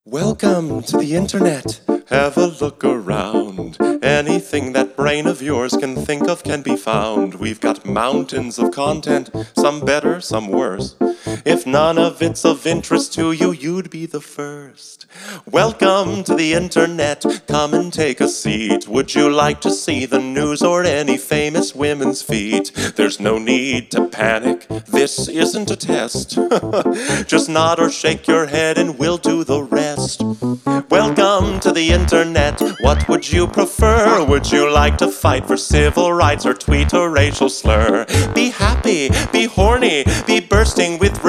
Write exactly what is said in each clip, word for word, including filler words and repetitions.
Welcome to the internet. Have a look around. Anything that brain of yours can think of can be found. We've got mountains of content, some better, some worse. If none of it's of interest to you, you'd be the first. Welcome to the internet. Come and take a seat. Would you like to see the news or any famous women's feet? There's no need to panic. This isn't a test. Just nod or shake your head and we'll do the rest. Welcome to the internet. What would you prefer? Would you like to fight for civil rights or tweet a racial slur? Be happy, be horny, be bursting with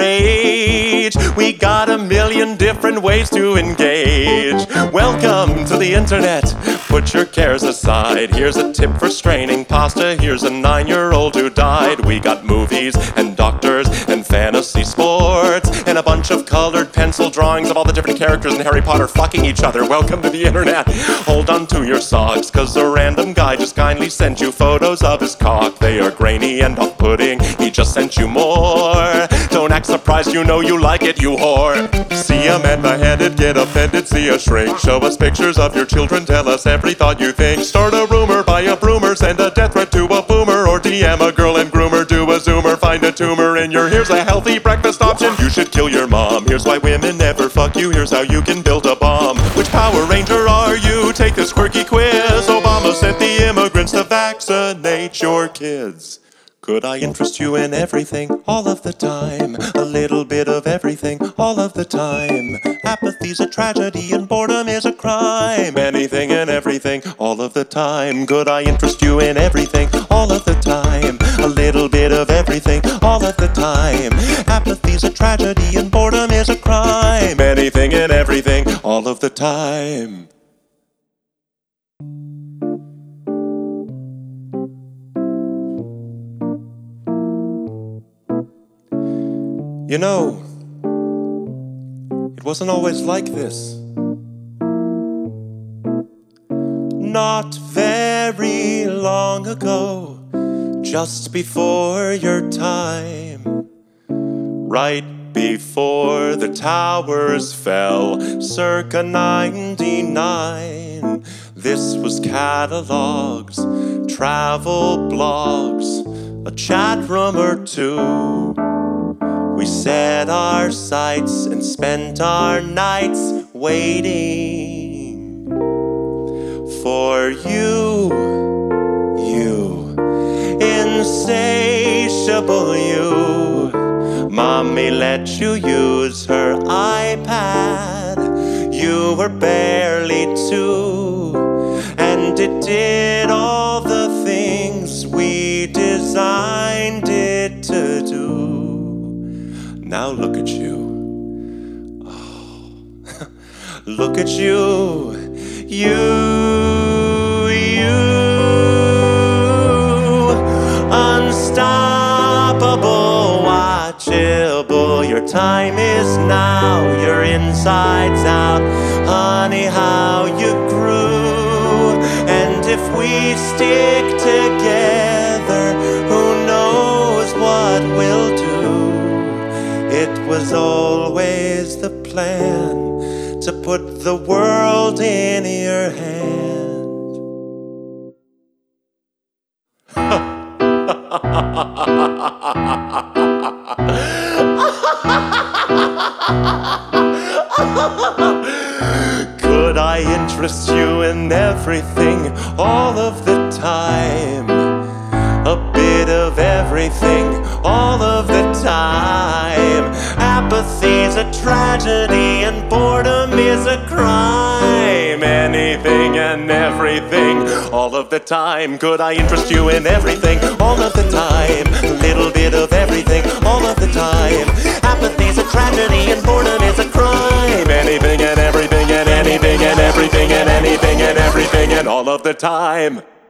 rage. We got a million different ways to engage. Welcome to the internet. Put your cares aside. Here's a tip for straining pasta. Here's a nine-year-old who died. We got movies and doctors and fantasy sports and a bunch of colored pencil drawings of all the different characters in Harry Potter fucking each other. Welcome to the internet. Hold on to your socks, cause a random guy just kindly sent you photos of his cock. They are grainy and off-putting. He just sent you more. Don't act surprised, you know you like it, you whore. See a man beheaded, get offended, see a shrink. Show us pictures of your children, tell us every thought you think. Start a rumor, buy a broomer, send a death threat to a boomer, or D M a girl and groomer, do a zoomer, find a tumor in your here's a healthy breakfast option. You should kill your mom. Here's why women never fuck you. Here's how you can build a bomb. Which Power Ranger are you? Take this quirky quiz. Obama sent the immigrants to vaccinate your kids. Could I interest you in everything, all of the time? A little bit of everything, all of the time. Apathy's a tragedy and boredom is a crime. Anything and everything, all of the time. Could I interest you in everything, all of the time? A little bit of everything, all of the time. Apathy's a tragedy and boredom is a crime. Anything and everything, all of the time. You know, it wasn't always like this. Not very long ago, just before your time, right before the towers fell, circa ninety-nine. This was catalogs, travel blogs, a chat room or two. We set our sights and spent our nights waiting for you, you, insatiable you. Mommy let you use her iPad. You were barely two, and it did all the things we designed it to do. Now look at you. Oh, look at you. You, you. Unstoppable, watchable. Your time is now. Your insides out. Honey, how you grew. And if we stick together, who knows what we'll do. It was always the plan to put the world in your hand. Could I interest you in everything, all of the time? A bit of everything, all of the time. Apathy's a tragedy and boredom is a crime. Anything and everything, all of the time. Could I interest you in everything, all of the time? A little bit of everything, all of the time. Apathy's a tragedy and boredom is a crime. Anything and everything and anything and everything and anything and everything and all of the time.